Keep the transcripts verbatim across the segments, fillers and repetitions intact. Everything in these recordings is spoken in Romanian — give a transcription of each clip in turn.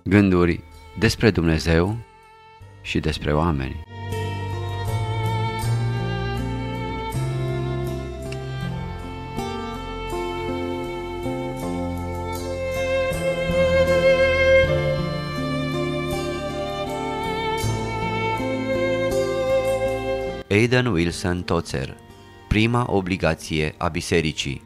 Gânduri despre Dumnezeu și despre oameni. Aidan Wilson Tozer. Prima obligație a bisericii.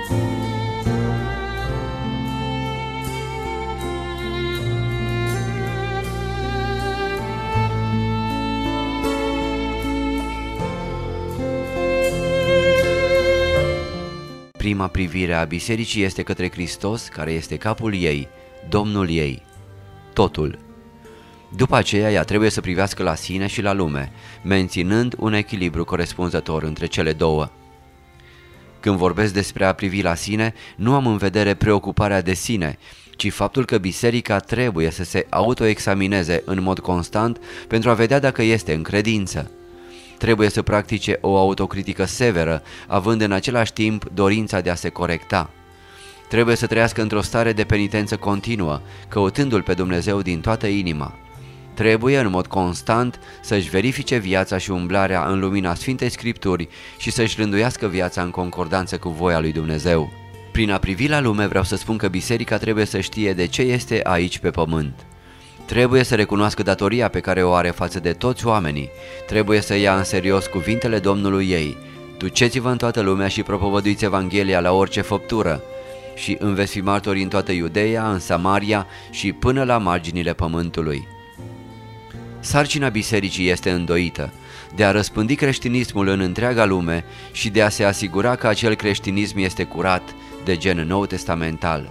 Prima privire a bisericii este către Hristos, care este capul ei, Domnul ei, totul. După aceea, ea trebuie să privească la sine și la lume, menținând un echilibru corespunzător între cele două. Când vorbesc despre a privi la sine, nu am în vedere preocuparea de sine, ci faptul că biserica trebuie să se autoexamineze în mod constant pentru a vedea dacă este în credință. Trebuie să practice o autocritică severă, având în același timp dorința de a se corecta. Trebuie să trăiască într-o stare de penitență continuă, căutându-L pe Dumnezeu din toată inima. Trebuie în mod constant să-și verifice viața și umblarea în lumina Sfintei Scripturi și să-și rânduiască viața în concordanță cu voia lui Dumnezeu. Prin a privi la lume vreau să spun că biserica trebuie să știe de ce este aici pe pământ. Trebuie să recunoască datoria pe care o are față de toți oamenii. Trebuie să ia în serios cuvintele Domnului ei: duceți-vă în toată lumea și propovăduiți Evanghelia la orice făptură, și îmi veți fi martori în toată Iudeea, în Samaria și până la marginile pământului. Sarcina bisericii este îndoită, de a răspândi creștinismul în întreaga lume și de a se asigura că acel creștinism este curat, de gen nou testamental.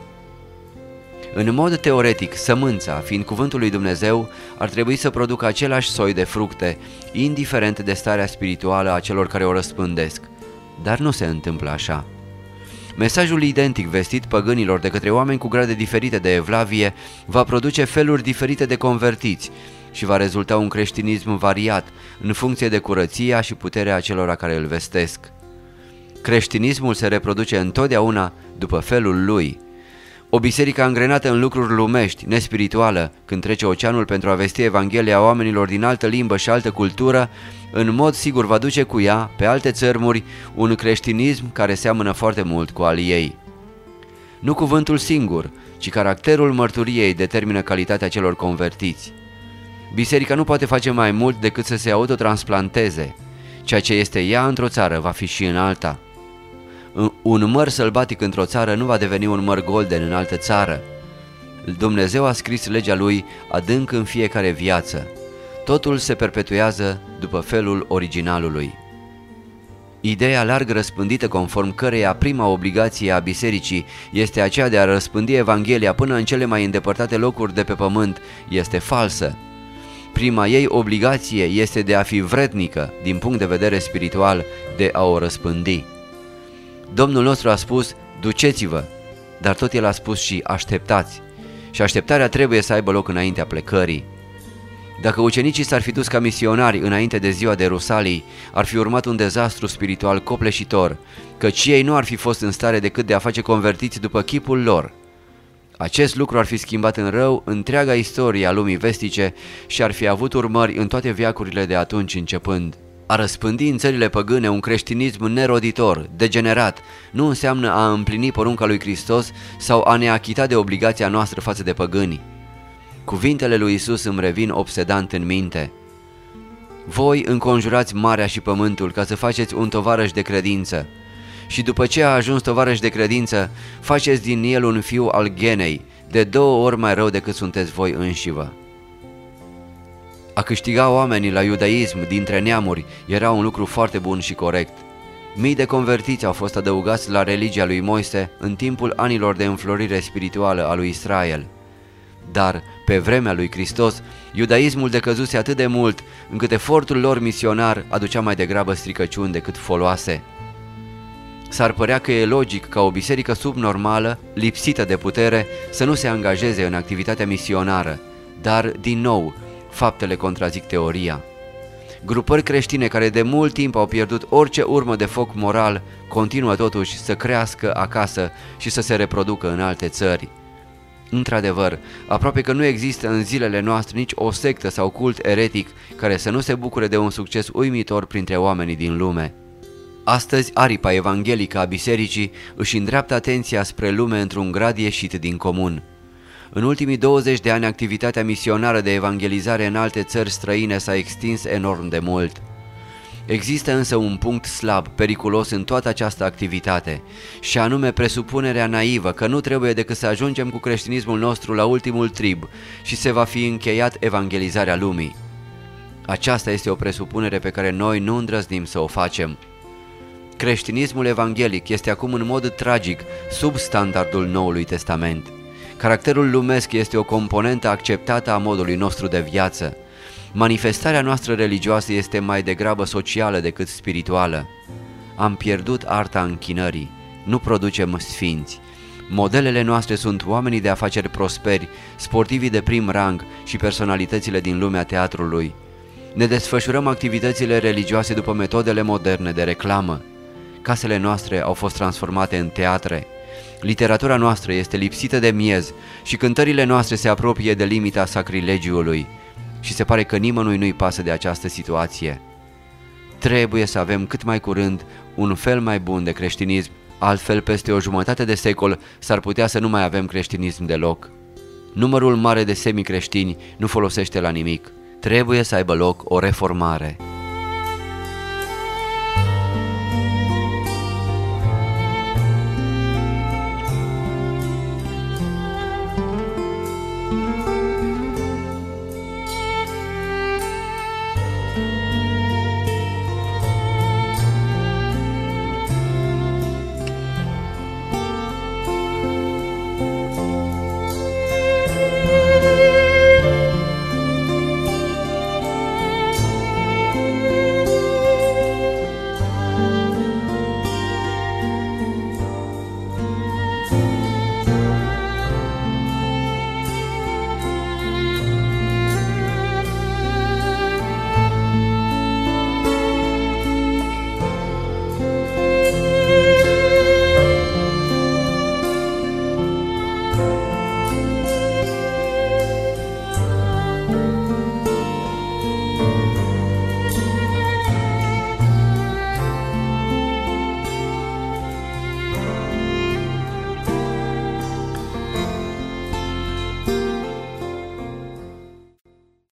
În mod teoretic, sămânța, fiind cuvântul lui Dumnezeu, ar trebui să producă același soi de fructe, indiferent de starea spirituală a celor care o răspândesc. Dar nu se întâmplă așa. Mesajul identic vestit păgânilor de către oameni cu grade diferite de evlavie va produce feluri diferite de convertiți și va rezulta un creștinism variat în funcție de curăția și puterea acelora care îl vestesc. Creștinismul se reproduce întotdeauna după felul lui. O biserică angrenată în lucruri lumești, nespirituală, când trece oceanul pentru a vesti Evanghelia oamenilor din altă limbă și altă cultură, în mod sigur va duce cu ea, pe alte țărmuri, un creștinism care seamănă foarte mult cu al ei. Nu cuvântul singur, ci caracterul mărturiei determină calitatea celor convertiți. Biserica nu poate face mai mult decât să se autotransplanteze. Ceea ce este ea într-o țară va fi și în alta. Un măr sălbatic într-o țară nu va deveni un măr golden în altă țară. Dumnezeu a scris legea lui adânc în fiecare viață. Totul se perpetuează după felul originalului. Ideea larg răspândită conform căreia prima obligație a bisericii este aceea de a răspândi Evanghelia până în cele mai îndepărtate locuri de pe pământ este falsă. Prima ei obligație este de a fi vrednică, din punct de vedere spiritual, de a o răspândi. Domnul nostru a spus: duceți-vă, dar tot El a spus și așteptați. Și așteptarea trebuie să aibă loc înaintea plecării. Dacă ucenicii s-ar fi dus ca misionari înainte de ziua de Rusalii, ar fi urmat un dezastru spiritual copleșitor, căci ei nu ar fi fost în stare decât de a face convertiți după chipul lor. Acest lucru ar fi schimbat în rău întreaga istorie a lumii vestice și ar fi avut urmări în toate veacurile de atunci începând. A răspândi în țările păgâne un creștinism neroditor, degenerat, nu înseamnă a împlini porunca lui Hristos sau a ne achita de obligația noastră față de păgâni. Cuvintele lui Isus îmi revin obsedant în minte: voi înconjurați marea și pământul ca să faceți un tovarăș de credință, și după ce a ajuns tovarăș de credință, faceți din el un fiu al ghenei, de două ori mai rău decât sunteți voi înșivă. A câștiga oamenii la iudaism dintre neamuri era un lucru foarte bun și corect. Mii de convertiți au fost adăugați la religia lui Moise în timpul anilor de înflorire spirituală a lui Israel. Dar, pe vremea lui Hristos, iudaismul decăzuse atât de mult încât efortul lor misionar aducea mai degrabă stricăciuni decât foloase. S-ar părea că e logic ca o biserică subnormală, lipsită de putere, să nu se angajeze în activitatea misionară, dar, din nou, faptele contrazic teoria. Grupări creștine care de mult timp au pierdut orice urmă de foc moral continuă totuși să crească acasă și să se reproducă în alte țări. Într-adevăr, aproape că nu există în zilele noastre nici o sectă sau cult eretic care să nu se bucure de un succes uimitor printre oamenii din lume. Astăzi, aripa evanghelică a bisericii își îndreaptă atenția spre lume într-un grad ieșit din comun. În ultimii douăzeci de ani, activitatea misionară de evangelizare în alte țări străine s-a extins enorm de mult. Există însă un punct slab, periculos în toată această activitate, și anume presupunerea naivă că nu trebuie decât să ajungem cu creștinismul nostru la ultimul trib și se va fi încheiat evangelizarea lumii. Aceasta este o presupunere pe care noi nu îndrăznim să o facem. Creștinismul evanghelic este acum în mod tragic sub standardul Noului Testament. Caracterul lumesc este o componentă acceptată a modului nostru de viață. Manifestarea noastră religioasă este mai degrabă socială decât spirituală. Am pierdut arta închinării, nu producem sfinți. Modelele noastre sunt oamenii de afaceri prosperi, sportivii de prim rang și personalitățile din lumea teatrului. Ne desfășurăm activitățile religioase după metodele moderne de reclamă. Casele noastre au fost transformate în teatre. Literatura noastră este lipsită de miez și cântările noastre se apropie de limita sacrilegiului. Și se pare că nimănui nu-i pasă de această situație. Trebuie să avem cât mai curând un fel mai bun de creștinism, altfel peste o jumătate de secol s-ar putea să nu mai avem creștinism deloc. Numărul mare de semicreștini nu folosește la nimic. Trebuie să aibă loc o reformare.